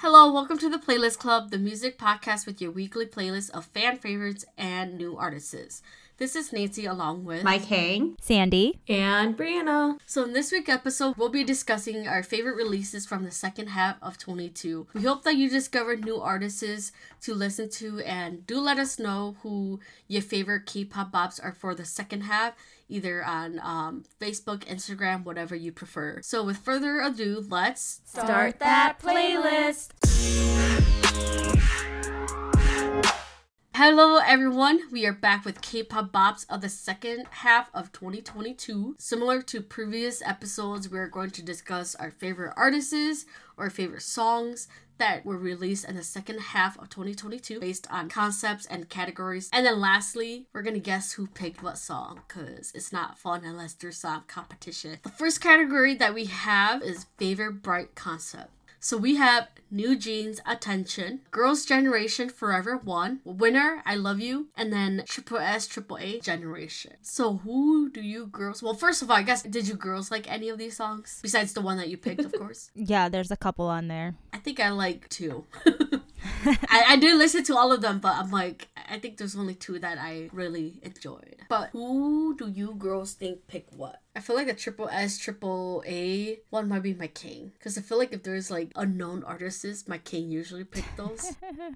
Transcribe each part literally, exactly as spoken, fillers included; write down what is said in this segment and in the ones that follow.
Hello, welcome to the Playlist Club, the music podcast with your weekly playlist of fan favorites and new artists. This is Nancy along with Mike Hang, Sandy, and Brianna. So in this week's episode, we'll be discussing our favorite releases from the second half of twenty-two. We hope that you discovered new artists to listen to, and do let us know who your favorite K-pop bops are for the second half, either on um, Facebook, Instagram, whatever you prefer. So with further ado, let's start that playlist. Hello everyone, we are back with K-pop bops of the second half of twenty twenty-two. Similar to previous episodes, we're going to discuss our favorite artists or favorite songs that were released in the second half of twenty twenty-two based on concepts and categories. And then lastly, we're gonna guess who picked what song, because it's not fun unless there's some competition. The first category that we have is favorite bright concept. So we have New Jeans, Attention, Girls' Generation, Forever One, Winner, I Love You, and then Triple S, Triple A, Generation. So who do you girls... Well, first of all, I guess, did you girls like any of these songs? Besides the one that you picked, of course. Yeah, there's a couple on there. I think I like two. I, I did listen to all of them, but I'm like, I think there's only two that I really enjoyed. But who do you girls think picked what? I feel like the Triple S, Triple A one might be my king. Because I feel like if there's like unknown artists, my king usually pick those.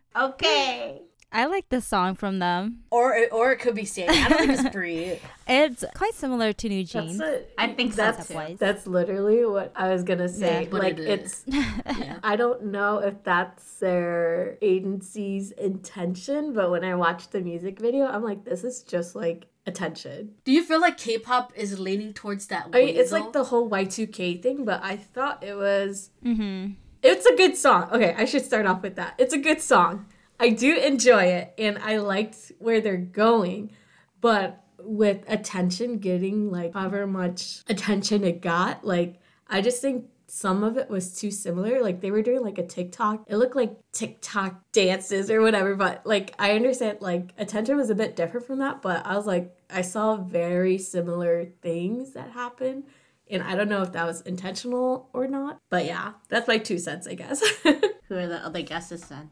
Okay. I like this song from them. Or or it could be Sandy. I don't think it's Brie. It's quite similar to New Jeans. That's a, I think that's Concept-wise. that's literally what I was gonna say. Yeah, but like it it's, yeah. I don't know if that's their agency's intention, but when I watched the music video, I'm like, this is just like Attention. Do you feel like K-pop is leaning towards that I way? mean, it's though? like the whole Y two K thing, but I thought it was. Mm-hmm. It's a good song. Okay, I should start off with that. It's a good song. I do enjoy it, and I liked where they're going, but with Attention getting like however much attention it got, like I just think some of it was too similar. Like they were doing like a TikTok. It looked like TikTok dances or whatever, but like I understand like Attention was a bit different from that, but I was like I saw very similar things that happened. And I don't know if that was intentional or not. But yeah, that's my two cents, I guess. Who are the other guesses then?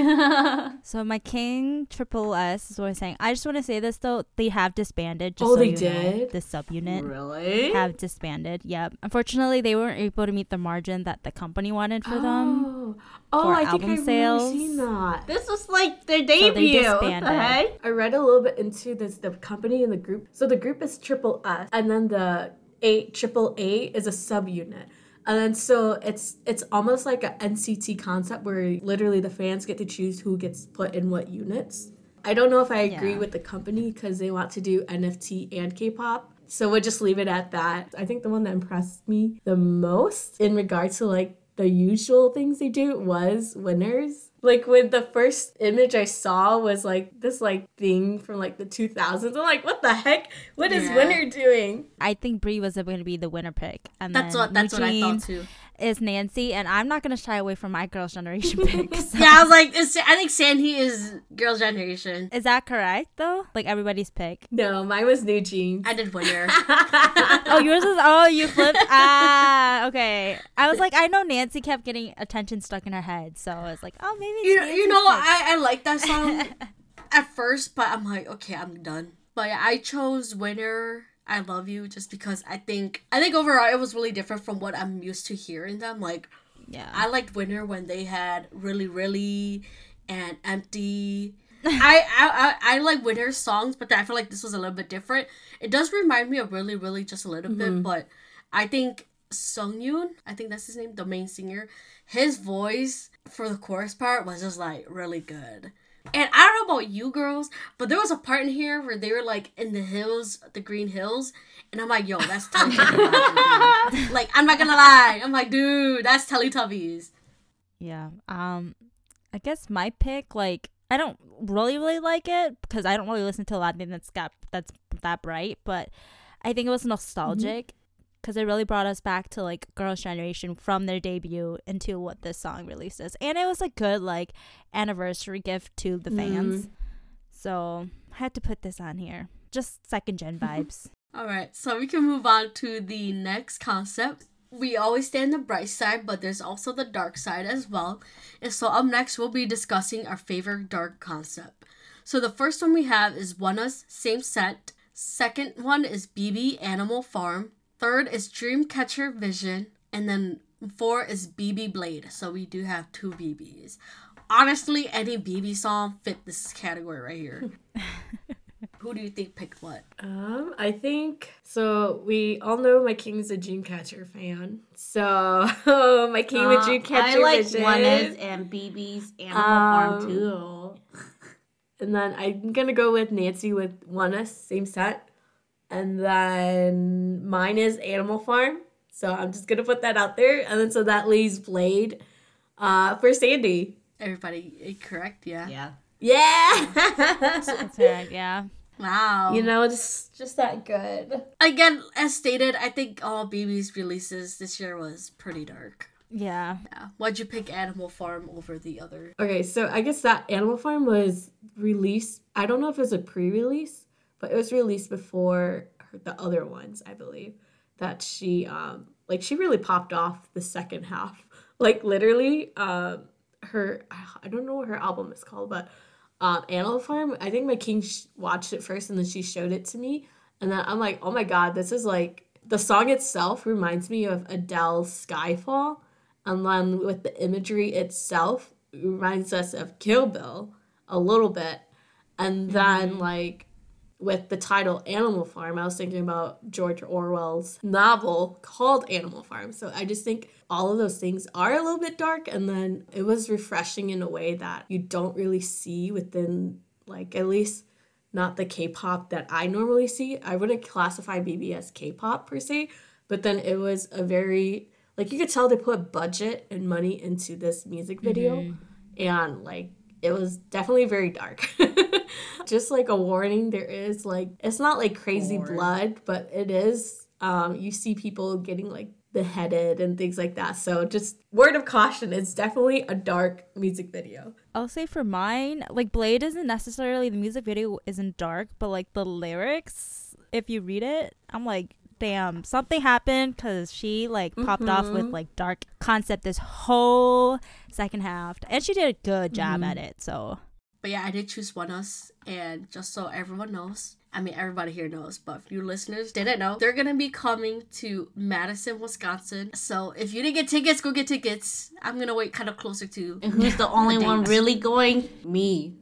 So my king, Triple S, is what I'm saying. I just want to say this, though. They have disbanded. Just Oh, so they you did? Know, the subunit. Really? Have disbanded. Yep. Unfortunately, they weren't able to meet the margin that the company wanted for them. Oh, oh for I think album I've sales. seen that. This was like their So they debut. what the disbanded. heck? I read a little bit into this, the company and the group. So the group is Triple S, and then the A Triple A is a subunit. And then so it's it's almost like a N C T concept where literally the fans get to choose who gets put in what units. I don't know if I agree Yeah. with the company because they want to do N F T and K-pop. So we'll just leave it at that. I think the one that impressed me the most in regards to like the usual things they do was Winners. Like when the first image I saw was like this like thing from like the two thousands. I'm like, what the heck? What is Yeah. Winner doing? I think Brie was going to be the winner pick. And That's then what that's New what I thought Jeans too. is Nancy. And I'm not going to shy away from my Girls' Generation pick. So. Yeah, I was like, it's, I think Sandy is Girls' Generation. Is that correct, though? Like everybody's pick? No, mine was New Jeans. I did Winner. Oh, yours is, oh, you flipped? Ah, okay. I was like, I know Nancy kept getting Attention stuck in her head. So I was like, oh, maybe it's you, Nancy's you know, pick. I, I like that song at first, but I'm like, okay, I'm done. But yeah, I chose Winner, I Love You, just because I think, I think overall it was really different from what I'm used to hearing them. Like, Yeah. I liked Winner when they had Really Really and Empty. I, I, I, I like Winner's songs, but I feel like this was a little bit different. It does remind me of Really Really just a little bit, but I think Sungyoon, I think that's his name, the main singer, his voice for the chorus part was just like really good. And I don't know about you girls, but there was a part in here where they were like in the hills, the green hills, and I'm like, yo, that's Teletubbies. Dude. Like, I'm not gonna lie, I'm like, dude, that's Teletubbies. Yeah. Um, I guess my pick, like, I don't really, really like it because I don't really listen to a lot of things that's got that's that bright, but I think it was nostalgic because it really brought us back to like Girls' Generation from their debut into what this song releases, and it was a good like anniversary gift to the fans. So I had to put this on here. Just second gen vibes. All right, so we can move on to the next concept. we always stay on the bright side, but there's also the dark side as well. And so up next, we'll be discussing our favorite dark concept. So the first one we have is ONEUS, Same Set. Second one is B B Animal Farm. Third is Dreamcatcher Vision. And then four is B B Blade. So we do have two B Bs. Honestly, any B B song fit this category right here. Who do you think picked what? Um, I think so. We all know my king's a Dreamcatcher fan, so my king Uh, with Dreamcatcher I like Vision. ONEUS and B B's Animal Um, Farm too. And then I'm gonna go with Nancy with ONEUS, Same Set, and then mine is Animal Farm. So I'm just gonna put that out there, and then so that leaves Blade, uh, for Sandy. Everybody correct? Yeah. Yeah. Yeah. That's right, yeah. Wow. You know, just just that good. Again, as stated, I think all B B's releases this year was pretty dark. Yeah. Yeah. Why'd you pick Animal Farm over the other? Okay, so I guess that Animal Farm was released. I don't know if it was a pre-release, but it was released before her, the other ones, I believe. That she, um, like, she really popped off the second half. Like, literally, um, her, I don't know what her album is called, but um, Animal Farm, I think my king sh- watched it first and then she showed it to me. And then I'm like, oh my God, this is like, the song itself reminds me of Adele's Skyfall. And then with the imagery itself, it reminds us of Kill Bill a little bit. And then, mm-hmm. like, with the title Animal Farm, I was thinking about George Orwell's novel called Animal Farm. So I just think all of those things are a little bit dark. And then it was refreshing in a way that you don't really see within, like, at least not the K-pop that I normally see. I wouldn't classify B B as K-pop per se, but then it was a very... Like, you could tell they put budget and money into this music video. Mm-hmm. And, like, it was definitely very dark. Just, like, a warning, there is, like... It's not, like, crazy Lord. blood, but it is. Um, you see people getting, like, beheaded and things like that. So, just word of caution, it's definitely a dark music video. I'll say for mine, like, Blade isn't necessarily... The music video isn't dark, but, like, the lyrics, if you read it, I'm like... Damn, something happened because she like popped mm-hmm. off with like dark concept this whole second half, and she did a good job mm-hmm. at it. So, but yeah, I did choose ONEUS, and just so everyone knows, I mean everybody here knows, but if you listeners didn't know, they're gonna be coming to Madison, Wisconsin. So if you didn't get tickets, go get tickets. I'm gonna wait kind of closer to. And who's the only the one really going? Me.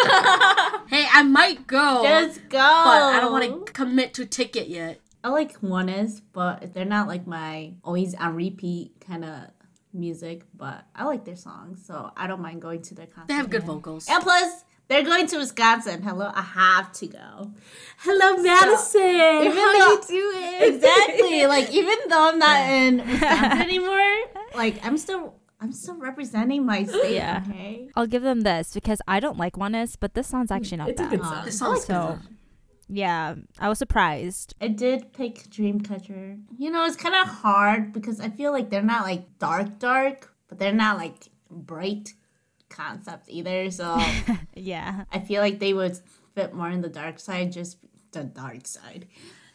Hey, I might go. Just go. But I don't want to commit to ticket yet. I like ONEUS, but they're not like my always on repeat kind of music, but I like their songs, so I don't mind going to their concert. They have good vocals. And plus, they're going to Wisconsin. Hello, I have to go. Hello, Madison. So, even How though, you doing? Exactly. Like, even though I'm not in Wisconsin anymore, like, I'm still... I'm still representing my state, yeah. Okay? I'll give them this, because I don't like ONEUS, but this song's actually not it's bad. It's a good song. This song's so, good. Yeah, I was surprised. I did pick Dreamcatcher. You know, it's kind of hard because I feel like they're not like dark, dark, but they're not like bright concepts either. So yeah, I feel like they would fit more in the dark side, just the dark side.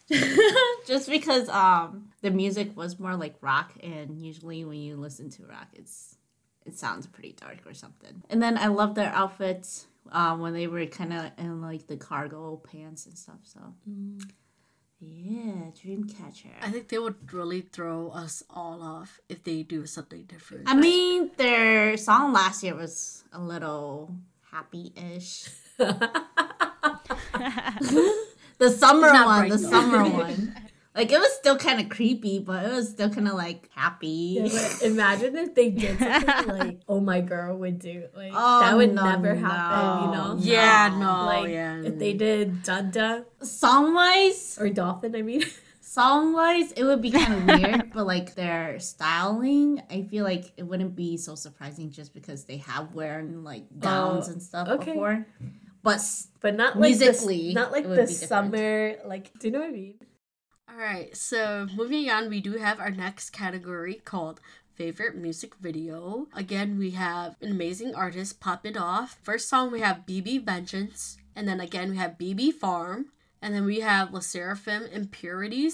Just because um the music was more like rock, and usually when you listen to rock, it's it sounds pretty dark or something. And then I love their outfits. Um, when they were kind of in like the cargo pants and stuff, so mm. yeah, Dreamcatcher. I think they would really throw us all off if they do something different. I mean, their song last year was a little happy-ish. The summer one, the though. summer one. Like, it was still kind of creepy, but it was still kind of, like, happy. Yeah, but imagine if they did something like, oh, my girl would do. Like, oh, that would no, never no, happen, you know? Yeah, no, like, yeah. If they did Dunda. Song-wise? Or Dolphin, I mean. Song-wise, it would be kind of weird, but, like, their styling, I feel like it wouldn't be so surprising just because they have worn, like, gowns oh, and stuff okay. before. But, but not like musically, the, not like the summer, like, do you know what I mean? Alright, so moving on, we do have our next category called Favorite Music Video. Again, we have an amazing artist popping off. First song, we have B B Vengeance. And then again, we have B B Farm. And then we have LE SSERAFIM Impurities.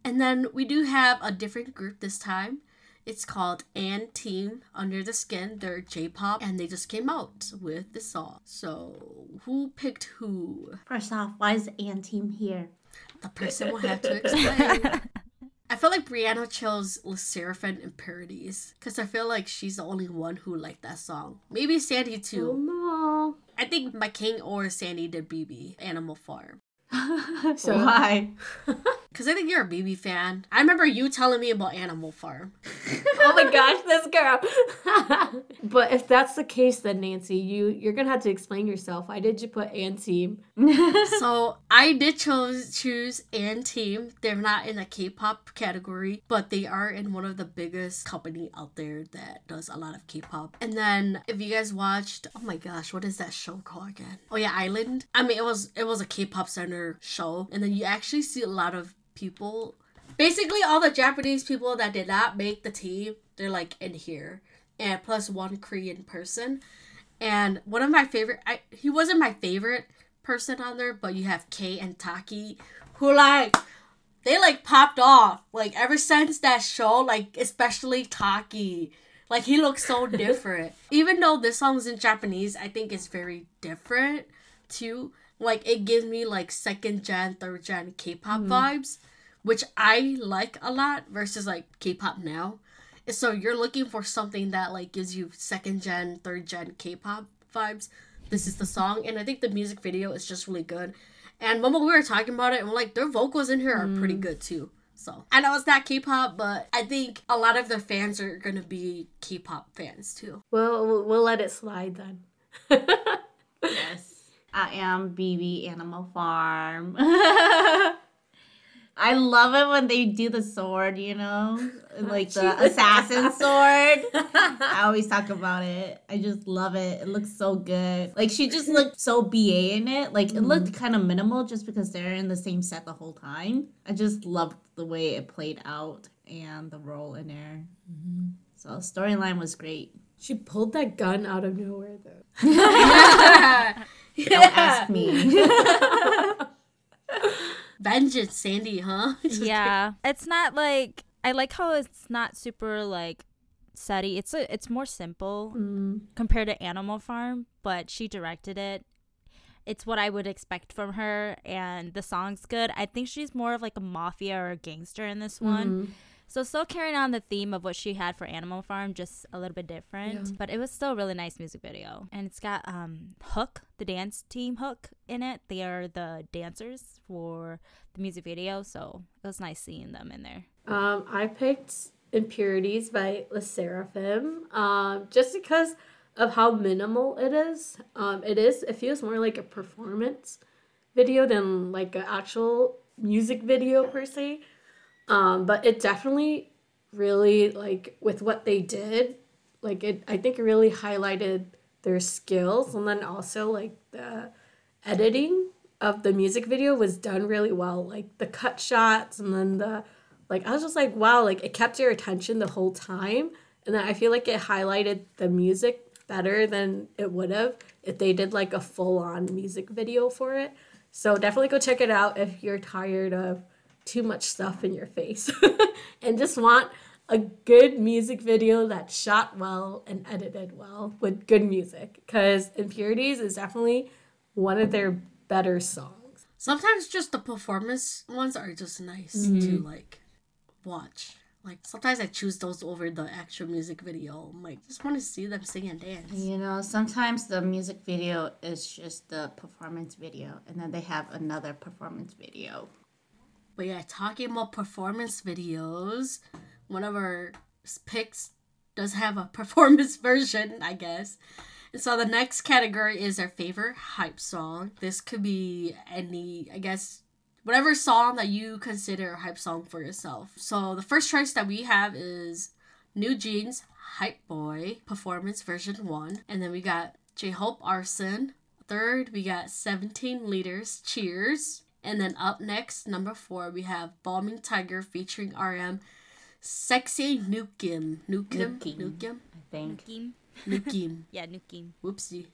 And then we do have a different group this time. It's called &Team Under the Skin. They're J-pop and they just came out with the song. So who picked who? First off, why is &Team here? The person will have to explain. I feel like Brianna chose Le Sserafim in Parodies because I feel like she's the only one who liked that song. Maybe Sandy too. Oh no. I think my king or Sandy did B B, Animal Farm. So Why? Because I think you're a B B fan. I remember you telling me about Animal Farm. oh my gosh, this girl. But if that's the case, then Nancy, you you're gonna have to explain yourself. Why did you put &Team? So I did choose choose &Team. They're not in the K-pop category, but they are in one of the biggest company out there that does a lot of K-pop. And then if you guys watched, oh my gosh, what is that show called again? Oh yeah, Island. I mean, it was it was a K-pop center show, and then you actually see a lot of people. Basically, all the Japanese people that did not make the team, they're like in here, and plus one Korean person. And one of my favorite, I, he wasn't my favorite person on there, but you have Kay and Taki, who like, they like popped off. Like ever since that show, like especially Taki, like he looks so different. Even though this song's in Japanese, I think it's very different too. Like it gives me like second gen, third gen K-pop mm. vibes, which I like a lot versus like K-pop now. And so you're looking for something that like gives you second gen, third gen K-pop vibes. This is the song, and I think the music video is just really good. And when we were talking about it, and we're like, their vocals in here are mm. pretty good too. So I know it's not K-pop, but I think a lot of their fans are gonna be K-pop fans too. Well, we'll, we'll let it slide then. Yes. I am B B Animal Farm. I love it when they do the sword, you know? Like the assassin sword. I always talk about it. I just love it. It looks so good. Like, she just looked so B A in it. Like, it looked kind of minimal just because they're in the same set the whole time. I just loved the way it played out and the role in there. Mm-hmm. So, storyline was great. She pulled that gun out of nowhere, though. yeah. Don't ask me. Vengeance, Sandy, huh? Yeah. It's not like, I like how it's not super like setty. It's a, it's more simple mm. compared to Animal Farm, but she directed it. It's what I would expect from her, and the song's good. I think she's more of like a mafia or a gangster in this one. Mm. So still carrying on the theme of what she had for Animal Farm, just a little bit different. Yeah. But it was still a really nice music video. And it's got um, Hook, the dance team Hook, in it. They are the dancers for the music video. So it was nice seeing them in there. Um, I picked Impurities by Le Sserafim um, just because of how minimal it is. Um, it is. It feels more like a performance video than like an actual music video per se. Um, but it definitely really, like, with what they did, like, it, I think it really highlighted their skills. And then also, like, the editing of the music video was done really well. Like, the cut shots and then the, like, I was just like, wow, like, it kept your attention the whole time. And then I feel like it highlighted the music better than it would have if they did, like, a full-on music video for it. So definitely go check it out if you're tired of too much stuff in your face and just want a good music video that's shot well and edited well with good music, because Impurities is definitely one of their better songs. Sometimes just the performance ones are just nice mm-hmm. to like watch. Like sometimes I choose those over the actual music video. I'm like, just want to see them sing and dance. You know, sometimes the music video is just the performance video, and then they have another performance video. But yeah, talking about performance videos, one of our picks does have a performance version, I guess. And so the next category is our favorite hype song. This could be any, I guess, whatever song that you consider a hype song for yourself. So the first choice that we have is New Jeans Hype Boy Performance Version one. And then we got J-Hope Arson. Third, we got seventeen Liters Cheers. And then up next, number four, we have Bombing Tiger featuring R M, Sexy Nukim. Nukim? Nukim? I think. Nukim. Nukim. Yeah, Nukim. Whoopsie.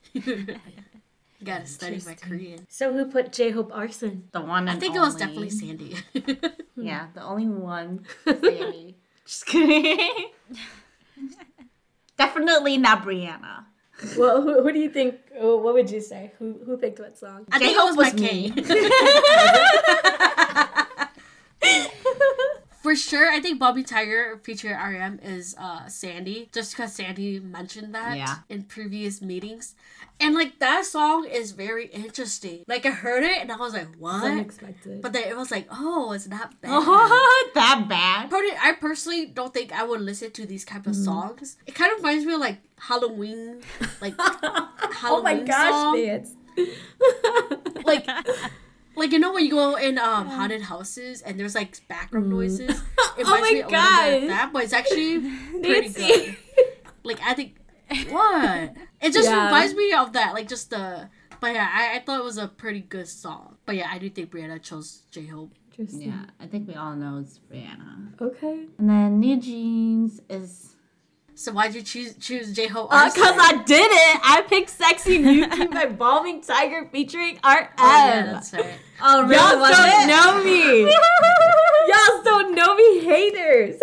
Gotta study my Korean. So who put J-Hope Arson? The one and I think only. it was definitely Sandy. Yeah, the only one. Sandy. Just kidding. Definitely not Brianna. Well, who, who do you think? Oh, what would you say? Who who picked what song? I think it was, J-Hope my was K. For sure, I think Bobby Tiger featuring R E M is uh, Sandy, just because Sandy mentioned that Yeah. in previous meetings. And, like, that song is very interesting. Like, I heard it, and I was like, what? Unexpected. But then it was like, oh, it's not bad. Oh, that bad? Probably- I personally don't think I would listen to these type of Mm-hmm. songs. It kind of reminds me of, like, Halloween, like, Halloween Oh my gosh, song. Vance. Like, like, you know when you go in um haunted houses and there's, like, background noises? It Oh reminds my me a little bit of gosh. that, but it's actually pretty Nancy. good. Like, I think, what? It just Yeah. reminds me of that, like, just the, but yeah, I, I thought it was a pretty good song. But yeah, I do think Brianna chose J-Hope. Interesting. Yeah, I think we all know it's Brianna. Okay. And then New Jeans is... So why'd you choose choose J-Hope? Uh, Arson? cause I did it. I picked "Sexy Nuki" by Balming Tiger featuring R M. Oh, yeah, that's right. Oh, really? Y'all Was don't it? know me. Y'all don't know me, haters.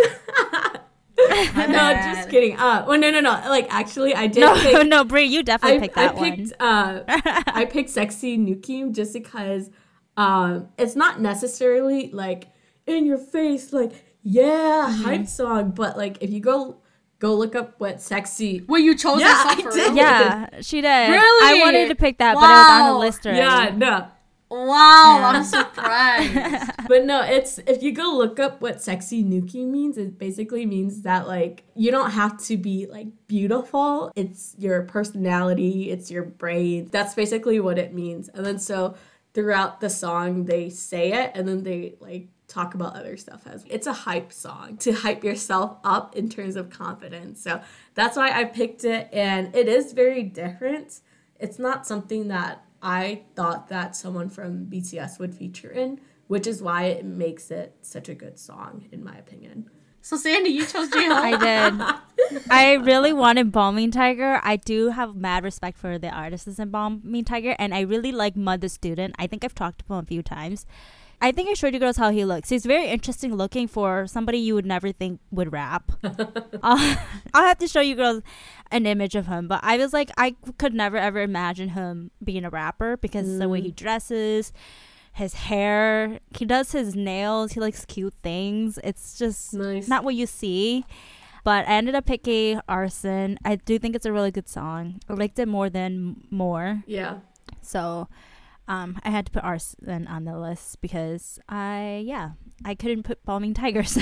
no, bad. just kidding. Uh, well, no, no, no. Like, actually, I did. No, pick, no, Brie, you definitely I, picked I that picked. one. Uh, I picked "Sexy Nuki" just because um, it's not necessarily like in your face, like yeah, hype song. But like, if you go go look up what "Sexy," Well, you chose Yeah, that song I for did. real? Yeah, she did. I Really? wanted to pick that, but it was on the Wow. list already. yeah, no. Wow, I'm surprised. But no, it's if you go look up what "Sexy Nuki" means, it basically means that like you don't have to be like beautiful. It's your personality, it's your brain. That's basically what it means. And then so throughout the song they say it and then they like talk about other stuff as it's a hype song to hype yourself up in terms of confidence. So that's why I picked it, and it is very different. It's not something that I thought that someone from B T S would feature in, which is why it makes it such a good song, in my opinion. So Sandy, you chose J-Hope. I did. I really wanted Balming Tiger. I do have mad respect for the artists in Balming Tiger, and I really like Mud the Student. I think I've talked to him a few times. I think I showed you girls how he looks. He's very interesting looking for somebody you would never think would rap. I'll, I'll have to show you girls an image of him. But I was like, I could never ever imagine him being a rapper because Mm. the way he dresses, his hair, he does his nails, he likes cute things. It's just Nice. not what you see. But I ended up picking Arson. I do think it's a really good song. I liked it more than More. Yeah. So um, I had to put Arson on the list because I, yeah, I couldn't put Balming Tiger. So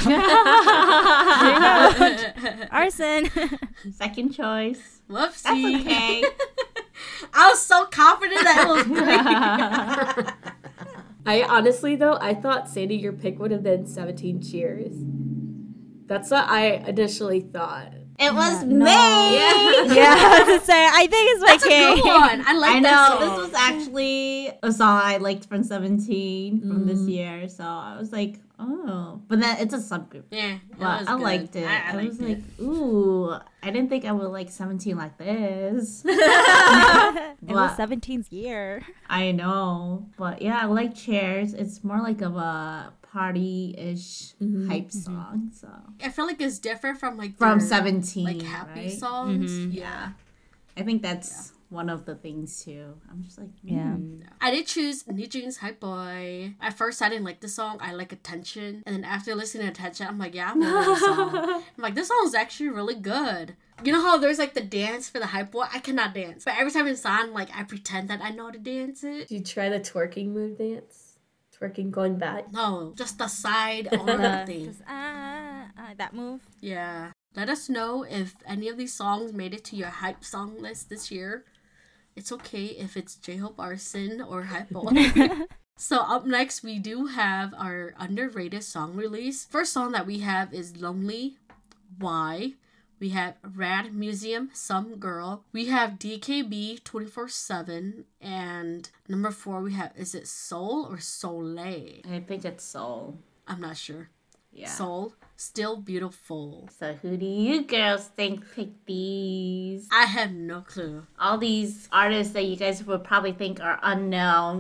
Arson. Second choice. Whoopsie. That's okay. I was so confident that it was great. I honestly, though, I thought, Sadie, your pick would have been seventeen Cheers. That's what I initially thought. It was no. me. Yeah, I was to say, I think it's my That's a king. good one. I like I that know. song. This was actually a song I liked from seventeen from this Mm. year. So I was like, oh. But then it's a subgroup. Yeah, it But was I good. liked it. I, I, I liked was it. like, ooh, I didn't think I would like seventeen like this. It was But- seventeen's year. I know. But yeah, I like Chairs. It's more like of a party-ish Mhm. hype song. So I feel like it's different from like from their, seventeen, like happy right? songs. Mhm. Yeah. I think that's one of the things too. I'm just like, Yeah. mm. I did choose New Jeans Hype Boy. At first, I didn't like the song. I like Attention. And then after listening to Attention, I'm like, yeah, I'm over this song. I'm like, this song is actually really good. You know how there's like the dance for the Hype Boy? I cannot dance. But every time it's on, like, I pretend that I know how to dance it. Did you try the twerking move dance? Twerking going back? No, just the side or The- the thing. just, ah, ah, that move. Yeah. Let us know if any of these songs made it to your hype song list this year. It's okay if it's J-Hope Arson or Hype Boy. So up next, we do have our underrated song release. First song that we have is Lonely. Why? We have Rad Museum, Some Girl. We have D K B twenty-four seven. And number four, we have, is it Soul or Soleil? I think it's Soul. I'm not sure. Yeah. Soul, Still Beautiful. So who do you girls think picked these? I have no clue. All these artists that you guys would probably think are unknown would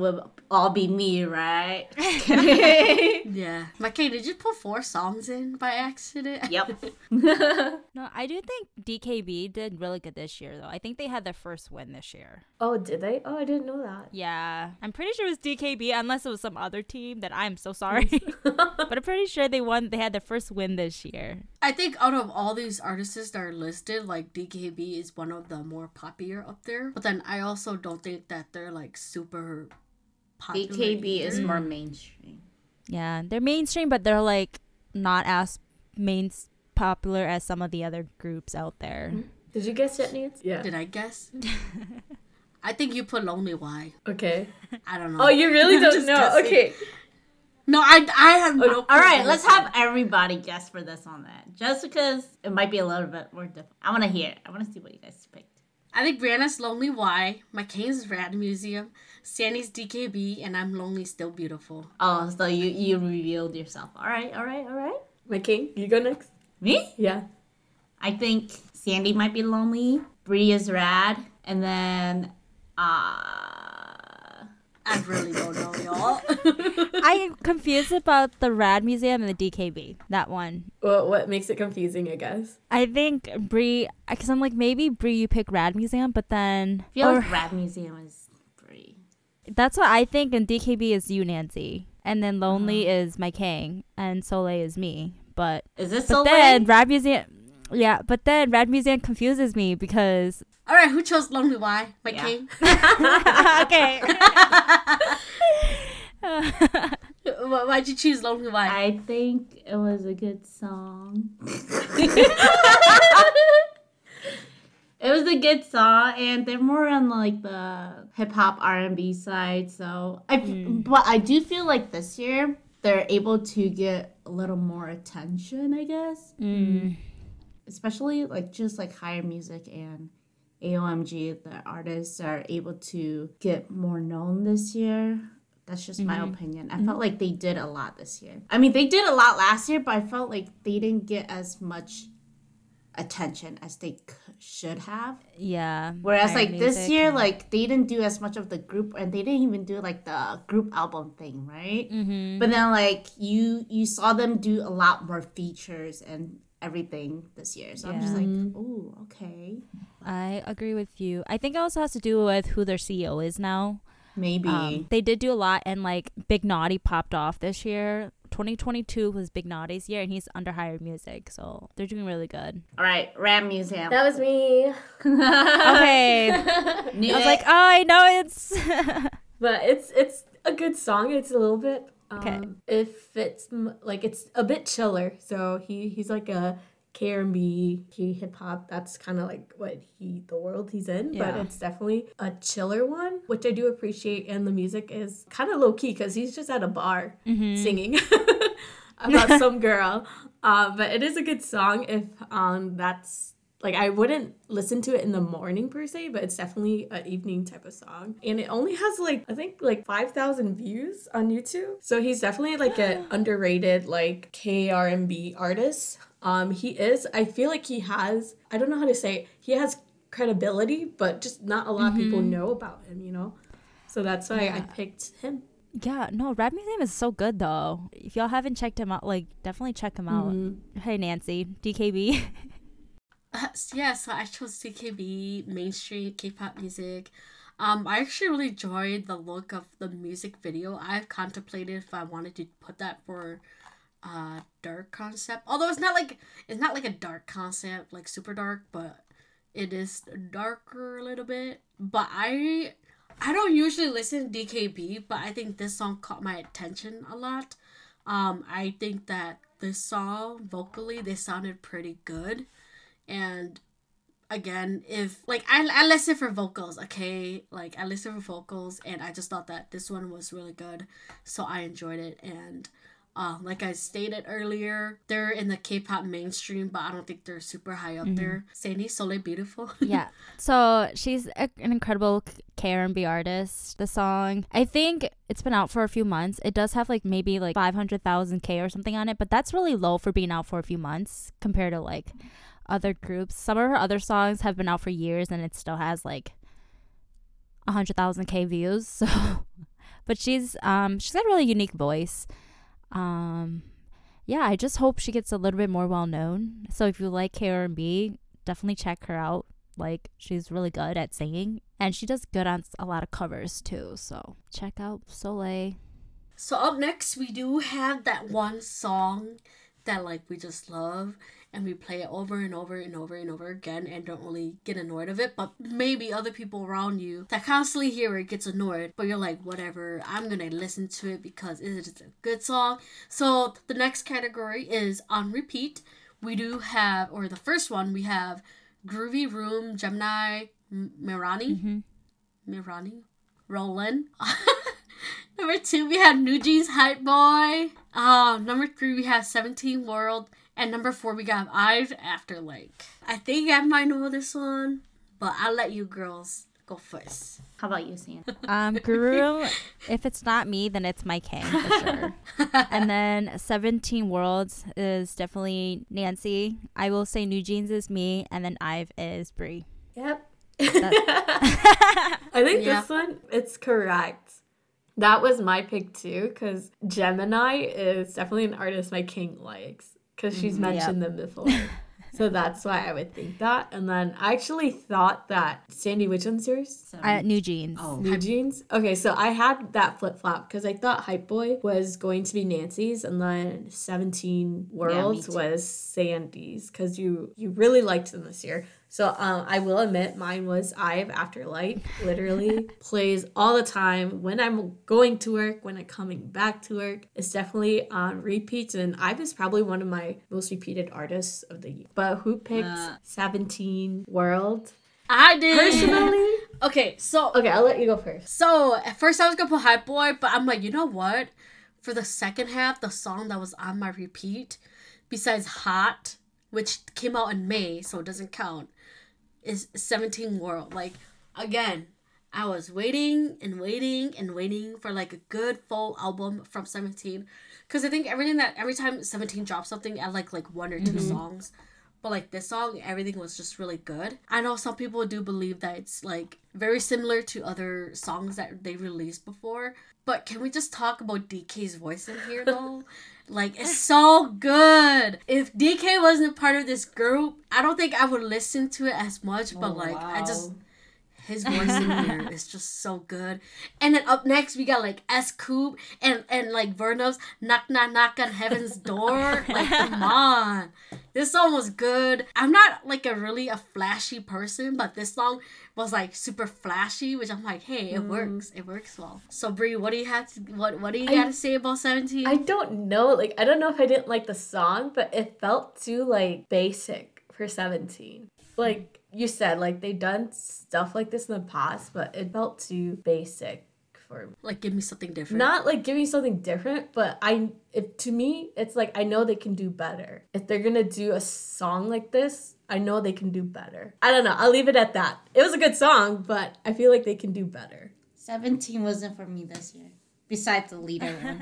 all be me, right? Yeah. McKay, did you put four songs in by accident? Yep. No, I do think D K B did really good this year, though. I think they had their first win this year. Oh, did they? Oh, I didn't know that. Yeah. I'm pretty sure it was D K B, unless it was some other team that I'm so sorry. But I'm pretty sure they won. They had their first win this year. I think out of all these artists that are listed, like D K B is one of the more popular up there. But then I also don't think that they're like super popular. D K B either. is more mainstream. Yeah, they're mainstream, but they're like not as main popular as some of the other groups out there. Did you guess it, Nance? Yeah. Did I guess? I think you put Lonely Y. Okay. I don't know. Oh, you really I'm don't just know? guessing. Okay. No, I I have no. All right, let's have everybody guess for this on that. Just because it might be a little bit more difficult. I want to hear it. I want to see what you guys picked. I think Brianna's Lonely Y, McCain's Rad Museum, Sandy's D K B, and I'm Lonely Still Beautiful. Oh, so you, you revealed yourself. All right, all right, all right. My king, you go next. Me? Yeah. I think Sandy might be lonely. Bree is rad. And then, uh... I really don't know, y'all. I'm confused about the Rad Museum and the D K B. That one. Well, what makes it confusing, I guess? I think Bree, because I'm like, maybe Bree, you pick Rad Museum, but then. I feel or- like Rad Museum is Bree. That's what I think, and D K B is you, Nancy. And then Lonely is my king, and Soleil is me. But, Is this but so then Rad Museum. Yeah, but then Rad Museum confuses me because. All right, who chose Lonely Y? Yeah. McCain? Okay. Why- Why'd you choose Lonely Y? I think it was a good song. It was a good song, and they're more on like the hip hop R and B side. So I, but I do feel like this year they're able to get a little more attention. I guess, Mm. especially like just like higher music and A O M G, the artists are able to get more known this year. That's just my opinion. I felt like they did a lot this year. I mean, they did a lot last year, but I felt like they didn't get as much attention as they c- should have. Yeah. Whereas, higher like, this music year, and- like, they didn't do as much of the group, and they didn't even do, like, the group album thing, right? Mhm. But then, like, you you saw them do a lot more features and everything this year. So I'm just Yeah. like, oh, okay. I agree with you. I think it also has to do with who their C E O is now. Maybe. Um, they did do a lot, and like Big Naughty popped off this year. twenty twenty-two was Big Naughty's year, and he's under Higher Music, so they're doing really good. All right, Ram Museum. That was me. Okay, I Knew was it. like, oh, I know it's. But it's it's a good song. It's a little bit. Um, Okay. It fits m- like it's a bit chiller. So he he's like a K R and B, hip hop. That's kind of like what he the world he's in. But Yeah. it's definitely a chiller one, which I do appreciate. And the music is kind of low key because he's just at a bar singing about some girl. Uh, but it is a good song. If um that's like I wouldn't listen to it in the morning per se, but it's definitely an evening type of song. And it only has like I think like five thousand views on YouTube. So he's definitely like an underrated like K R and B artist. Um he is I feel like he has I don't know how to say it, he has credibility, but just not a lot of people know about him, you know? So that's why I picked him. Yeah, no, Rap Museum is so good though. If y'all haven't checked him out, like definitely check him out. Hey Nancy, D K B. Uh, yeah, so I chose D K B, mainstream K-pop music. Um, I actually really enjoyed the look of the music video. I've contemplated if I wanted to put that for uh dark concept. Although it's not like it's not like a dark concept, like super dark, but it is darker a little bit. But I I don't usually listen to D K B, but I think this song caught my attention a lot. Um, I think that this song vocally they sounded pretty good. And again, if like I, I listen for vocals, okay, like I listen for vocals, and I just thought that this one was really good, so I enjoyed it. And uh, like I stated earlier, they're in the K-pop mainstream, but I don't think they're super high up there. Sandy Soleil Beautiful. Yeah. So she's a, an incredible K R and B artist. The song, I think it's been out for a few months. It does have like maybe like five hundred thousand K or something on it, but that's really low for being out for a few months compared to like other groups. Some of her other songs have been out for years and it still has like one hundred thousand K views. So, but she's um she's got a really unique voice. Um, yeah, I just hope she gets a little bit more well known. So if you like K R and B, definitely check her out. Like, she's really good at singing, and she does good on a lot of covers too. So check out Soleil. So up next, we do have that one song that like we just love, and we play it over and over and over and over again and don't really get annoyed of it. But maybe other people around you that constantly hear it gets annoyed, but you're like, whatever, I'm gonna listen to it because it is a good song. So the next category is on repeat. We do have, or the first one, we have Groovy Room, Gemini, M- Mirani, Mm-hmm. Mirani, Roland. Number two, we have New Jeans Hype Boy. Um, number three, we have seventeen World. And number four, we got I've After Like. I think I might know this one, but I'll let you girls go first. How about you, Sam? Um, Guru, if it's not me, then it's my king for sure. And then seventeen Worlds is definitely Nancy. I will say New Jeans is me, and then Ive is Brie. Yep. That- I think Yeah. this one, it's correct. That was my pick too, because Gemini is definitely an artist my king likes, because she's mentioned them before. So that's why I would think that. And then I actually thought that, Sandy, which one's yours? uh, New Jeans. Oh. New Jeans? Okay, so I had that flip flop because I thought Hype Boy was going to be Nancy's, and then seventeen Worlds too. was Sandy's, because you you really liked them this year. So um, I will admit mine was I've After Light. Literally plays all the time when I'm going to work, when I'm coming back to work. It's definitely on repeats, and Ive is probably one of my most repeated artists of the year. But who picked Uh. seventeen World? I did. Personally? Okay, so Okay, I'll let you go first. So at first I was gonna put Hype Boy, but I'm like, you know what? For the second half, the song that was on my repeat, besides Hot, which came out in May, so it doesn't count, is seventeen World. Like, again, I was waiting and waiting and waiting for like a good full album from seventeen. Cause I think everything that every time seventeen drops something, I like like one or two Mm-hmm. songs. But like this song, everything was just really good. I know some people do believe that it's like very similar to other songs that they released before. But can we just talk about D K's voice in here though? Like, it's so good. If D K wasn't part of this group, I don't think I would listen to it as much. But Oh, like, I just wow. his voice in here is just so good. And then up next we got like S Coop and and like Vernum's Knock Knock Knock on Heaven's Door. Like, come on. This song was good. I'm not like a really a flashy person, but this song was like super flashy, which I'm like, hey, it works. It works well. So Brie, what do you have to what what do you I- got to say about seventeen? I don't know. Like, I don't know if I didn't like the song, but it felt too, like, basic for seventeen. Like you said, like, they've done stuff like this in the past, but it felt too basic for me. Like, give me something different. Not, like, giving something different, but I, if to me, it's like, I know they can do better. If they're gonna do a song like this, I know they can do better. I don't know. I'll leave it at that. It was a good song, but I feel like they can do better. seventeen wasn't for me this year. Besides the leader one.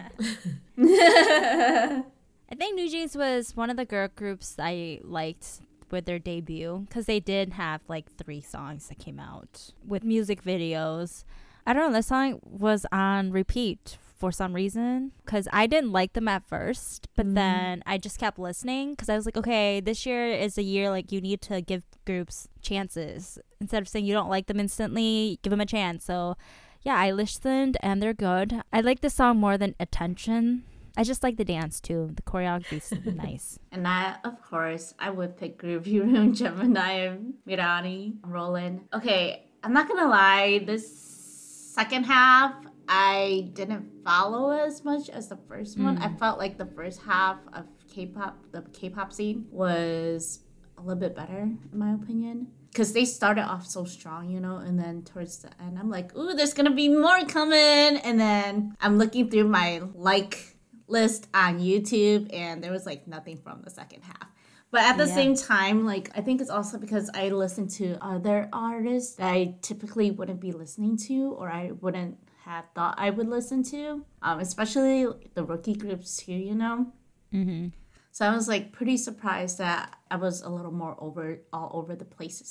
I think New Jeans was one of the girl groups I liked with their debut, because they did have like three songs that came out with music videos. I don't know, this song was on repeat for some reason, because I didn't like them at first, but Mm. then I just kept listening because I was like, okay, this year is a year like you need to give groups chances. Instead of saying you don't like them instantly, give them a chance. So yeah, I listened and they're good. I like this song more than Attention. I just like the dance too. The choreography's nice. And I, of course, I would pick Groovy Room, Gemini, Mirani, Roland. Okay, I'm not gonna lie, this second half, I didn't follow as much as the first one. I felt like the first half of K-pop, the K-pop scene, was a little bit better, in my opinion. Because they started off so strong, you know, and then towards the end, I'm like, ooh, there's gonna be more coming. And then I'm looking through my like list on YouTube, and there was like nothing from the second half. But at the Yeah. same time, like, I think it's also because I listen to other artists that I typically wouldn't be listening to, or I wouldn't have thought I would listen to, um, especially the rookie groups too, you know. Mm-hmm. So I was like pretty surprised that I was a little more over all over the places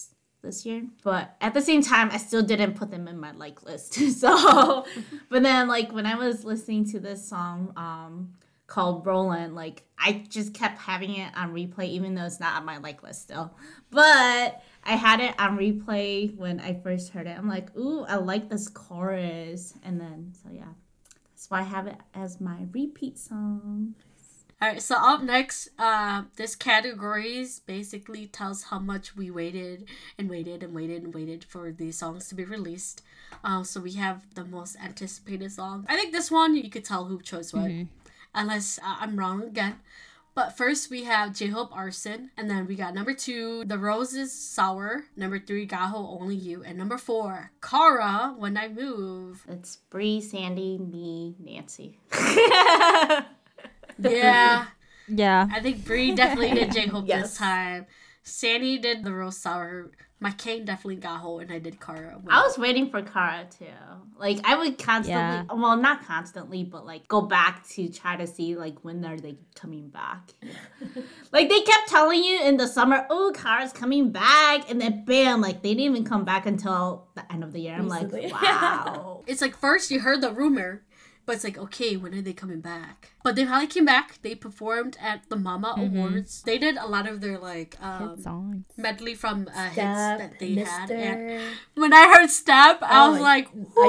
this year. But at the same time, I still didn't put them in my like list. So, but then like when I was listening to this song, um, called Roland, like I just kept having it on replay, even though it's not on my like list still. But I had it on replay when I first heard it. I'm like, ooh, I like this chorus, and then so yeah, that's why I have it as my repeat song. All right, so up next, uh, this categories basically tells how much we waited and waited and waited and waited for these songs to be released. Um, so we have the most anticipated song. I think this one you could tell who chose what, mm-hmm. unless uh, I'm wrong again. But first we have J-Hope Arson, and then we got number two, The Roses Sour, number three, Gaho Only You, and number four, Kara When I Move. It's Bree, Sandy, me, Nancy. Yeah. Yeah. I think Bree definitely did J-Hope Yes. this time. Sandy did the Rose Sour. McCain definitely got Ho, and I did Kara. I was waiting for Kara too. Like I would constantly, Yeah. well, not constantly, but like go back to try to see like when are they coming back. Like they kept telling you in the summer, oh, Kara's coming back, and then bam, like they didn't even come back until the end of the year. I'm Basically. like, wow. It's like first you heard the rumor, but it's like, okay, when are they coming back? But they finally came back. They performed at the Mama Mm-hmm. Awards. They did a lot of their like um, Hit songs. medley from uh, hits Step, that they Mister had. And when I heard Step, I Oh was my- like,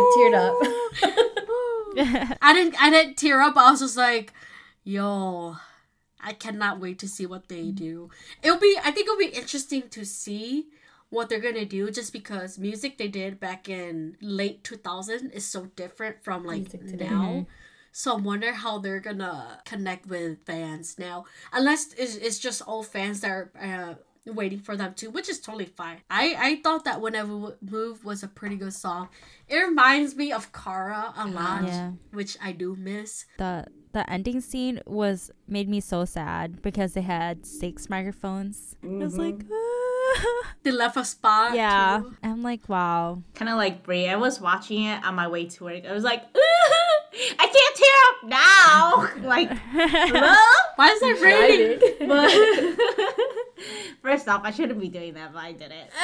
I teared up. I didn't. I didn't tear up. I was just like, yo, I cannot wait to see what they do. It'll be. I think it'll be interesting to see what they're gonna do, just because music they did back in late two thousand is so different from like Music today. now. So I wonder how they're gonna connect with fans now, unless it's, it's just old fans that are uh, waiting for them too, which is totally fine. I, I thought that When I Move was a pretty good song. It reminds me of Kara a lot, Yeah. which I do miss. the the ending scene was made me so sad because they had six microphones. Mm-hmm. It was like, They left a spot. yeah. too. I'm like, wow. Kind of like Brie. I was watching it on my way to work. I was like, I can't tear up now. Like, hello? Why is it raining? Driving. But first off, I shouldn't be doing that, but I did it.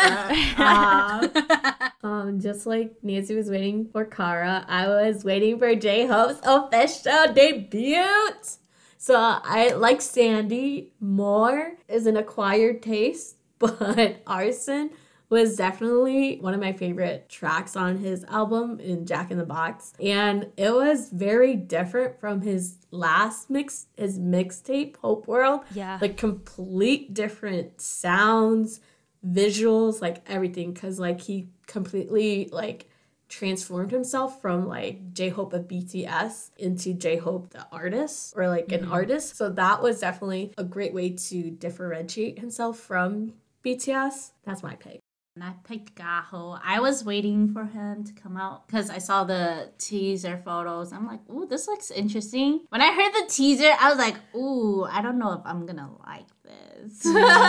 Uh, Um, just like Nancy was waiting for Kara, I was waiting for J-Hope's official debut. So I like Sandy more as an acquired taste, but Arson was definitely one of my favorite tracks on his album in Jack in the Box. And it was very different from his last mix, his mixtape, Hope World. Yeah. Like complete different sounds, visuals, like everything. Cause like he completely like transformed himself from like J-Hope of B T S into J-Hope the artist, or like an artist. So that was definitely a great way to differentiate himself from B T S. That's my pick. and I picked Gaho. I was waiting for him to come out because I saw the teaser photos. I'm like, ooh, this looks interesting. When I heard the teaser, I was like, ooh, I don't know if I'm gonna like this.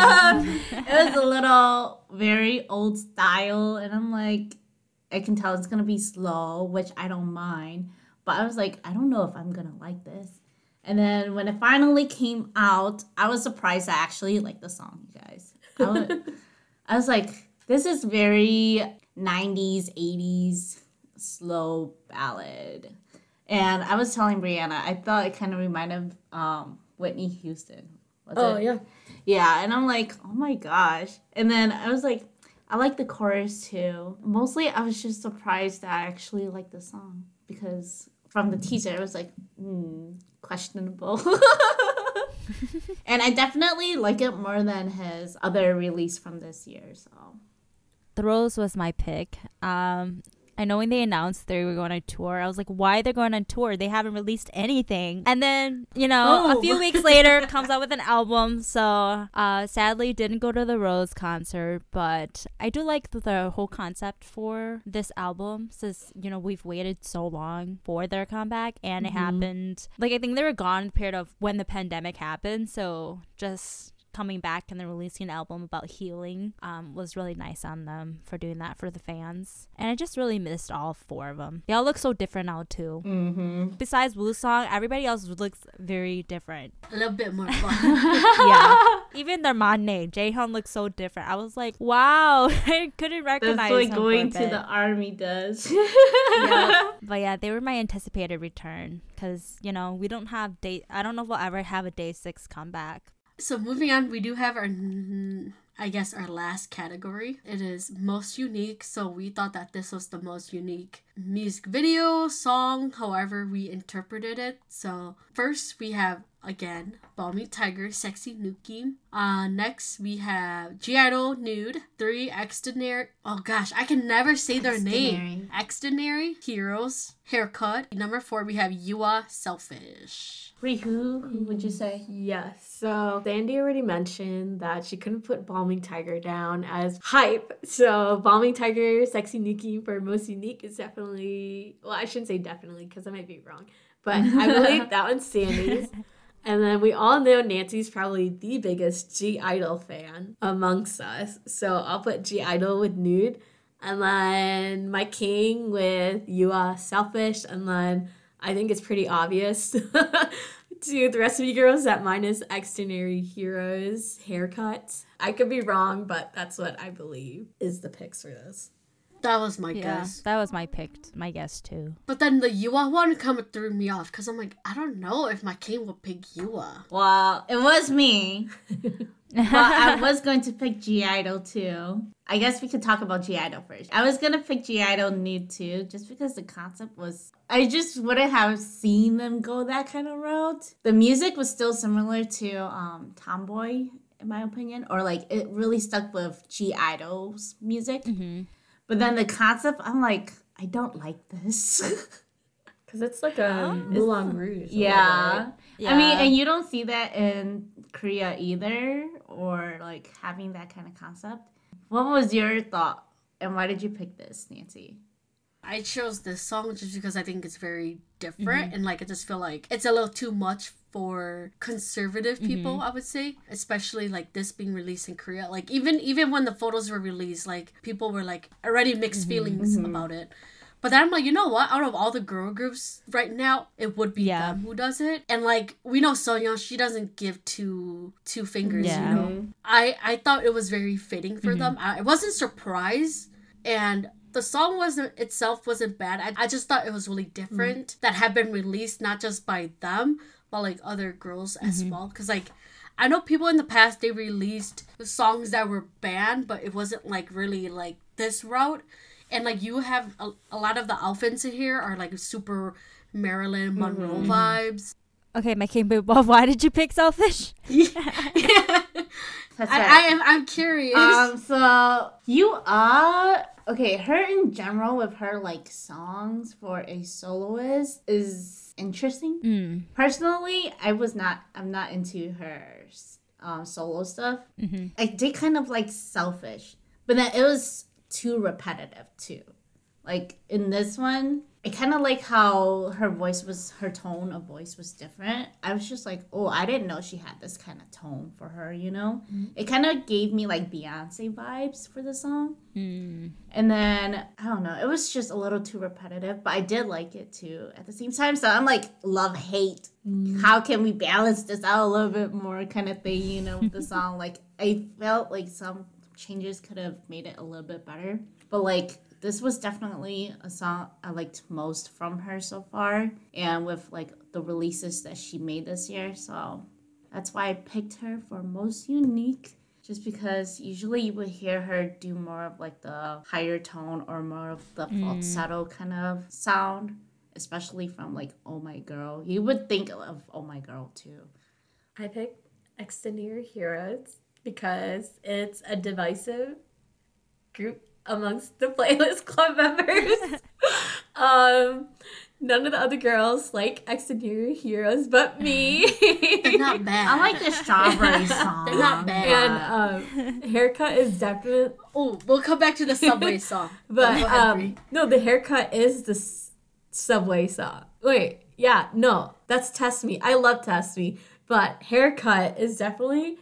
It was a little very old style, and I'm like, I can tell it's gonna be slow, which I don't mind. But I was like, I don't know if I'm gonna like this. And then when it finally came out, I was surprised I actually liked the song, you guys. I was, I was like, this is very nineties, eighties slow ballad. And I was telling Brianna, I thought it kind of reminded um, Whitney Houston. Was Oh, it? yeah. Yeah, and I'm like, oh my gosh. And then I was like, I like the chorus too. Mostly I was just surprised that I actually liked the song because from the teaser, it was like, hmm, questionable. And I definitely like it more than his other release from this year, so. The Rose was my pick. Um, I know when they announced they were going on tour, I was like, why they're going on tour? They haven't released anything. And then, you know, Oh. a few weeks later, comes out with an album. So uh, sadly, didn't go to the Rose concert. But I do like the, the whole concept for this album since, you know, we've waited so long for their comeback. And it happened, like, I think they were gone in the period of when the pandemic happened. So just coming back and they're releasing an album about healing um, was really nice on them for doing that for the fans. And I just really missed all four of them. They all look so different now too. Mm-hmm. Besides Woo-song, everybody else looks very different. A little bit more fun. Yeah. Even their manne, Jaehyun, looks so different. I was like, wow, I couldn't recognize That's what him going for a to bit. the army does. Yeah. But yeah, they were my anticipated return because, you know, we don't have day. I don't know if we'll ever have a day six comeback. So moving on, we do have our, I guess, our last category. It is most unique. So we thought that this was the most unique music video, song, however we interpreted it. So first we have, again, Balmy Tiger, Sexy Nuki. Uh, next we have G-Idol, Nude. Three, Extraordinary. Oh gosh, I can never say their name. Extraordinary Heroes, Haircut. Number four, we have Yua, Selfish. Wait, who? Who would you say? Yes. So Sandy already mentioned that she couldn't put Balming Tiger down as hype. So Balming Tiger, Sexy Nuki for most unique is definitely, well, I shouldn't say definitely because I might be wrong, but I believe that one's Sandy's. And then we all know Nancy's probably the biggest G-Idol fan amongst us. So I'll put G-Idol with Nude. And then my king with Yua, Selfish. And then I think it's pretty obvious to the rest of you girls that mine is Extraordinary Heroes, Haircut. I could be wrong, but that's what I believe is the picks for this. That was my Yeah, guess. that was my pick, my guess too. But then the Yua one kind of threw me off because I'm like, I don't know if my king will pick Yua. Well, it was me. But I was going to pick G-Idol too. I guess we could talk about G-Idol first. I was going to pick G-Idol Nude too, just because the concept was... I just wouldn't have seen them go that kind of route. The music was still similar to um, Tomboy, in my opinion. Or like, it really stuck with G-Idol's music. Mm-hmm. But then the concept, I'm like, I don't like this. Because it's like a Moulin Rouge. a Yeah. little bit. Yeah. I mean, and you don't see that in Korea either, or like having that kind of concept. What was your thought, and why did you pick this, Nancy? I chose this song just because I think it's very different and like I just feel like it's a little too much for conservative people, I would say, especially like this being released in Korea. Like even even when the photos were released, like people were like already mixed feelings about it. But then I'm like, you know what? Out of all the girl groups right now, it would be Yeah. them who does it. And like we know Soyeon, she doesn't give two two fingers. Yeah. You know, I I thought it was very fitting for them. I, I wasn't surprised, and the song wasn't itself wasn't bad. I, I just thought it was really different that had been released not just by them but like other girls as well. Because like I know people in the past they released songs that were banned, but it wasn't like really like this route. And like you have a, a lot of the outfits in here are like super Marilyn Monroe vibes. Okay, my king, but why did you pick Selfish? That's I, right. I am I'm curious. um, so you are okay. Her in general with her like songs for a soloist is interesting. Mm. Personally, I was not. I'm not into her um, solo stuff. Mm-hmm. I did kind of like Selfish, but then it was too repetitive too. Like in this one, I kind of like how her voice was, her tone of voice was different. I was just like, oh, I didn't know she had this kind of tone for her, you know? Mm-hmm. It kind of gave me like Beyonce vibes for the song. Mm. And then, I don't know, it was just a little too repetitive, but I did like it too at the same time. So I'm like, love, hate. Mm. How can we balance this out a little bit more kind of thing, you know, with the song? Like, I felt like some changes could have made it a little bit better. But like, this was definitely a song I liked most from her so far. And with like the releases that she made this year. So that's why I picked her for most unique. Just because usually you would hear her do more of like the higher tone or more of the Mm. falsetto kind of sound. Especially from like Oh My Girl. You would think of Oh My Girl too. I picked Extraordinary Heroes because it's a divisive group amongst the Playlist Club members. um, none of the other girls like Extraordinary Heroes but me. They're not bad. I like the Strawberry song. They're not bad. And um, Haircut is definitely, Oh, we'll come back to the Subway song. but Go ahead, Brie. um, no, the Haircut is the s- Subway song. Wait, yeah, no, that's Test Me. I love Test Me, but Haircut is definitely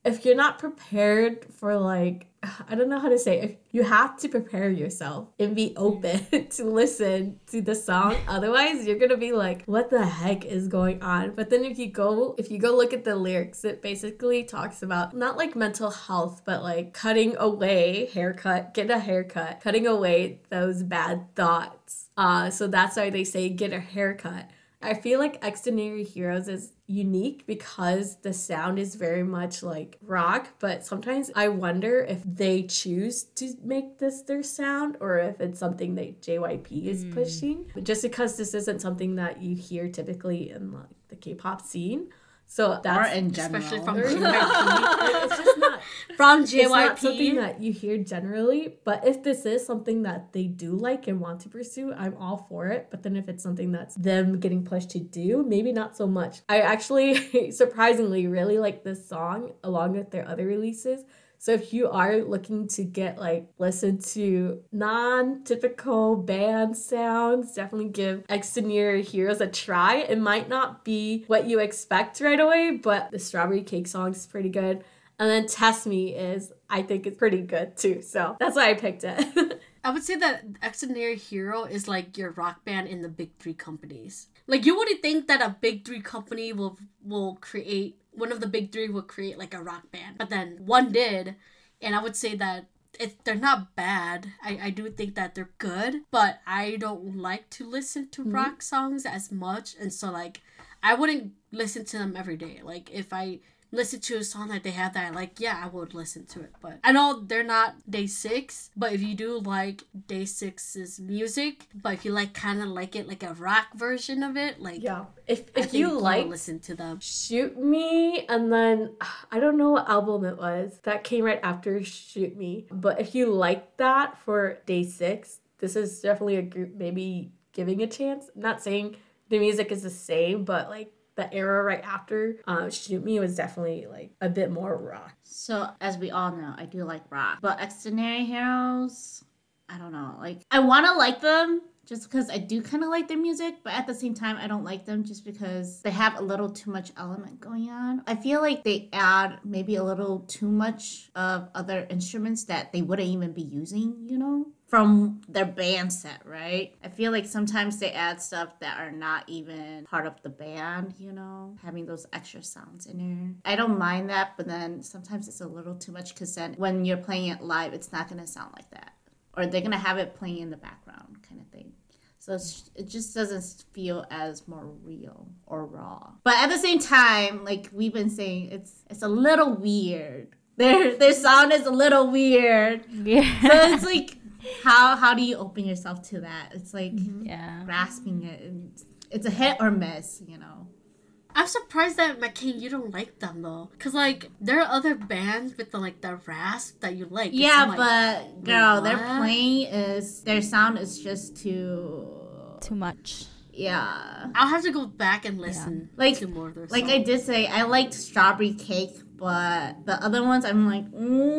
if you're not prepared for like, I don't know how to say it. If you have to prepare yourself and be open to listen to the song. Otherwise, you're gonna be like, what the heck is going on? But then if you go, if you go look at the lyrics, it basically talks about not like mental health, but like cutting away, haircut, get a haircut, cutting away those bad thoughts. Uh, so that's why they say get a haircut. I feel like Extraordinary Heroes is unique because the sound is very much like rock, but sometimes I wonder if they choose to make this their sound or if it's something that J Y P is mm. pushing. Just because this isn't something that you hear typically in like the K-pop scene. So that's or in general. Especially from J Y P. It's just not from J Y P. It's not something that you hear generally. But if this is something that they do like and want to pursue, I'm all for it. But then if it's something that's them getting pushed to do, maybe not so much. I actually surprisingly really like this song along with their other releases. So if you are looking to get like listen to non-typical band sounds, definitely give Extraordinary Heroes a try. It might not be what you expect right away, but the Strawberry Cake song is pretty good. And then Test Me is, I think it's pretty good too. So that's why I picked it. I would say that Extraordinary Hero is like your rock band in the big three companies. Like you wouldn't think that a big three company will will create one of the big three will create like a rock band, but then one did, and I would say that it, they're not bad. I, I do think that they're good, but I don't like to listen to mm-hmm. rock songs as much, and so like I wouldn't listen to them every day. Like if I listen to a song that they have that I like, yeah, I would listen to it. But I know they're not Day Six, but if you do like Day Six's music, but if you like kind of like it like a rock version of it, like yeah, if if you like listen to them, Shoot Me, and then I don't know what album it was that came right after Shoot Me, but if you like that for Day Six, this is definitely a group maybe giving a chance. I'm not saying the music is the same, but like the era right after uh, Shoot Me was definitely like a bit more rock. So as we all know, I do like rock, but Extraordinary Heroes, I don't know. Like I want to like them just because I do kind of like their music, but at the same time, I don't like them just because they have a little too much element going on. I feel like they add maybe a little too much of other instruments that they wouldn't even be using, you know? From their band set, right? I feel like sometimes they add stuff that are not even part of the band, you know? Having those extra sounds in there. I don't mind that, but then sometimes it's a little too much because then when you're playing it live, it's not going to sound like that. Or they're going to have it playing in the background kind of thing. So it's, it just doesn't feel as more real or raw. But at the same time, like we've been saying, it's it's a little weird. Their, their sound is a little weird. Yeah. So it's like... How how do you open yourself to that? It's like yeah. grasping it. It's, it's a hit or miss, you know. I'm surprised that McCain, you don't like them though, cause like there are other bands with the like the rasp that you like. Yeah, like, but girl, what? Their playing is their sound is just too too much. Yeah, I'll have to go back and listen yeah. like, to more of their songs. Like I did say, I liked Strawberry Cake, but the other ones, I'm like,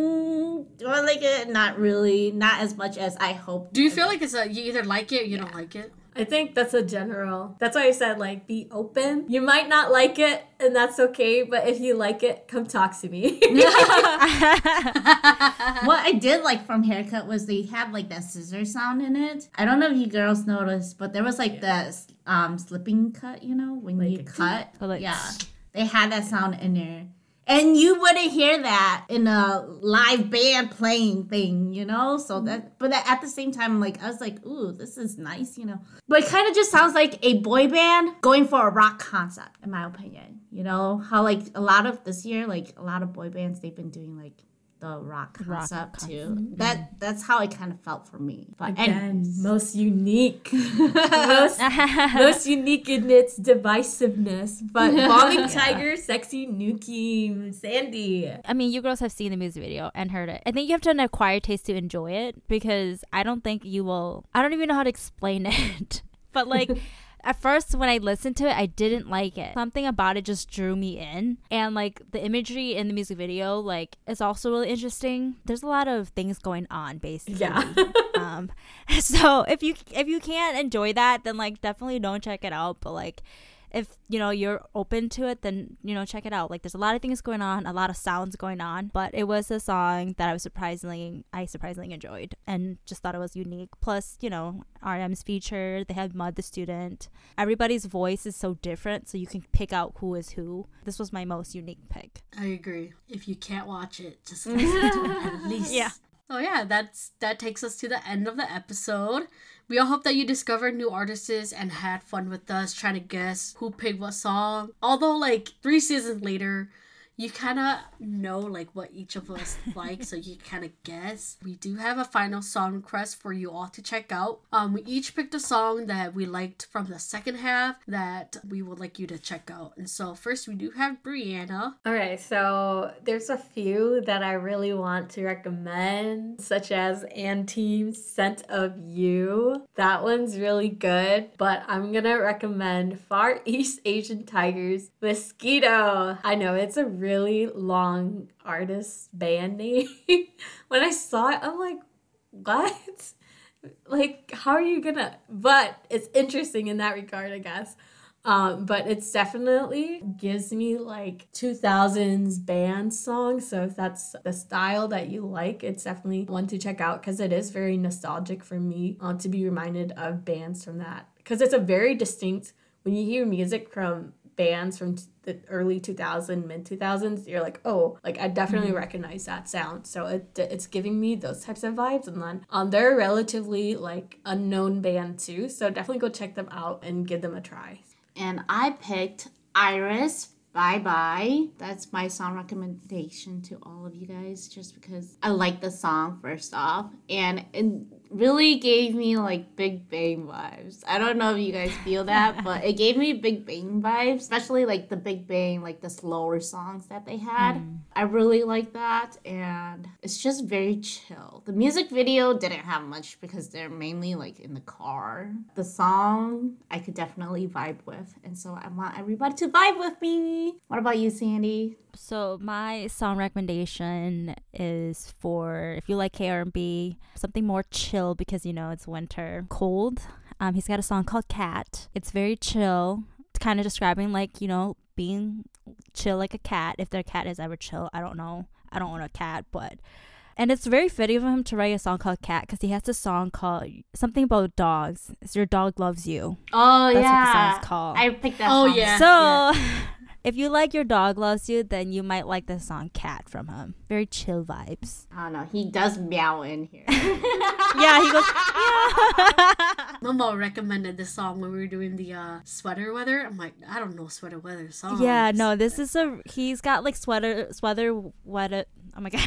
mm, do I like it? Not really. Not as much as I hope. Do you feel like it's a you either like it or you yeah. don't like it? I think that's a general. That's why I said, like, be open. You might not like it, and that's okay. But if you like it, come talk to me. What I did like from Haircut was they had, like, that scissor sound in it. I don't know if you girls noticed, but there was, like, yeah. that um, slipping cut, you know, when like you cut. Like, yeah. They had that sound in there. And you wouldn't hear that in a live band playing thing, you know? So that, but at the same time, like, I was like, ooh, this is nice, you know? But it kind of just sounds like a boy band going for a rock concept, in my opinion. You know? How, like, a lot of this year, like, a lot of boy bands, they've been doing, like, the rock concept, rock too. Concept. That That's how it kind of felt for me. But Again, anyways. most unique. most, most unique in its divisiveness. But Bombing yeah. Tiger, Sexy Nuki, Sandy. I mean, you girls have seen the music video and heard it. I think you have to have an acquired taste to enjoy it because I don't think you will... I don't even know how to explain it. But like... At first, when I listened to it, I didn't like it. Something about it just drew me in. And, like, the imagery in the music video, like, is also really interesting. There's a lot of things going on, basically. Yeah. um, so, if you if you can't enjoy that, then, like, definitely don't check it out. But, like, if, you know, you're open to it, then, you know, check it out. Like, there's a lot of things going on, a lot of sounds going on, but it was a song that I was surprisingly, I surprisingly enjoyed and just thought it was unique. Plus, you know, R E M's feature, they had Mud the Student. Everybody's voice is so different, so you can pick out who is who. This was my most unique pick. I agree. If you can't watch it, just listen to it at least. Yeah. So yeah, that's that takes us to the end of the episode. We all hope that you discovered new artists and had fun with us trying to guess who picked what song. Although like three seasons later, you kind of know like what each of us like, so you kind of guess. We do have a final song request for you all to check out. Um, we each picked a song that we liked from the second half that we would like you to check out. And so first we do have Brianna. All right, so there's a few that I really want to recommend, such as Anteam's Scent of You. That one's really good, but I'm gonna recommend Far East Asian Tigers Mosquito. I know it's a really really long artist band name. When I saw it, I'm like, what? Like, how are you gonna? But it's interesting in that regard, I guess. Um, but it's definitely gives me like two thousands band songs. So if that's the style that you like, it's definitely one to check out because it is very nostalgic for me um, to be reminded of bands from that. Because it's a very distinct, when you hear music from bands from the early two thousands, mid two thousands, you're like, oh, like I definitely mm-hmm. recognize that sound. So it it's giving me those types of vibes. And then um, they're a relatively like unknown band too. So definitely go check them out and give them a try. And I picked Iris, Bye Bye. That's my song recommendation to all of you guys, just because I like the song first off. And it really gave me like Big Bang vibes. I don't know if you guys feel that, but it gave me Big Bang vibes, especially like the Big Bang, like the slower songs that they had. Mm. I really like that, and it's just very chill. The music video didn't have much because they're mainly like in the car. The song I could definitely vibe with, and so I want everybody to vibe with me. What about you, Sandy? So my song recommendation is for, if you like K R and B, something more chill because, you know, it's winter, cold. Um, he's got a song called Cat. It's very chill. It's kind of describing like, you know, being chill like a cat. If their cat is ever chill, I don't know. I don't own a cat, but... And it's very fitting of him to write a song called Cat because he has a song called something about dogs. It's Your Dog Loves You. Oh, That's yeah. what the song's called. I picked that oh, song. yeah. So... Yeah. If you like Your Dog Loves You, then you might like the song Cat from him. Very chill vibes. I don't know. He does meow in here. Yeah, he goes, yeah. Momo recommended this song when we were doing the uh, sweater weather. I'm like, I don't know sweater weather songs. Yeah, no, this is a, he's got like sweater, sweater, weather. Oh my God.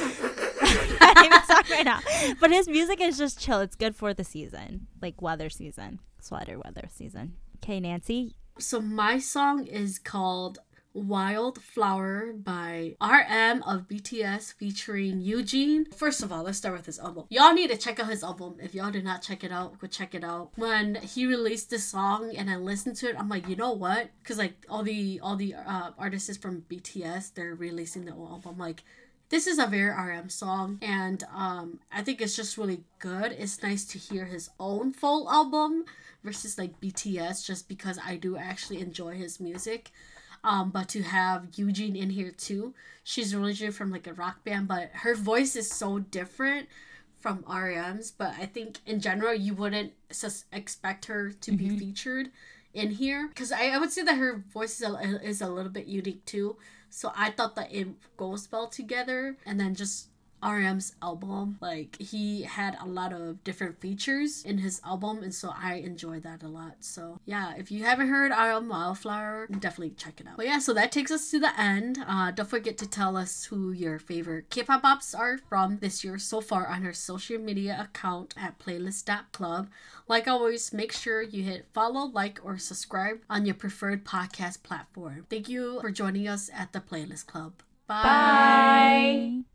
I can't even talk right now. But his music is just chill. It's good for the season, like weather season, sweater weather season. Okay, Nancy. So my song is called Wildflower by R M of B T S featuring Eugene. First of all, let's start with his album. Y'all need to check out his album. If y'all did not check it out, go check it out. When he released this song and I listened to it, I'm like, you know what? Because like all the all the uh, artists from B T S, they're releasing the album. I'm like, this is a very R M song, and um, I think it's just really good. It's nice to hear his own full album versus like B T S, just because I do actually enjoy his music. Um, but to have Eugene in here too, she's originally from like a rock band, but her voice is so different from R E M's. But I think in general, you wouldn't sus- expect her to mm-hmm. be featured in here, because I, I would say that her voice is a, is a little bit unique too. So I thought that it goes well together. And then just R E M's album, like he had a lot of different features in his album, and so I enjoyed that a lot. So yeah, if you haven't heard R E M Wildflower, definitely check it out. But yeah, so that takes us to the end. Uh, don't forget to tell us who your favorite K-pop ops are from this year so far on our social media account at playlist dot club. Like always, make sure you hit follow, like, or subscribe on your preferred podcast platform. Thank you for joining us at the Playlist Club. Bye. Bye.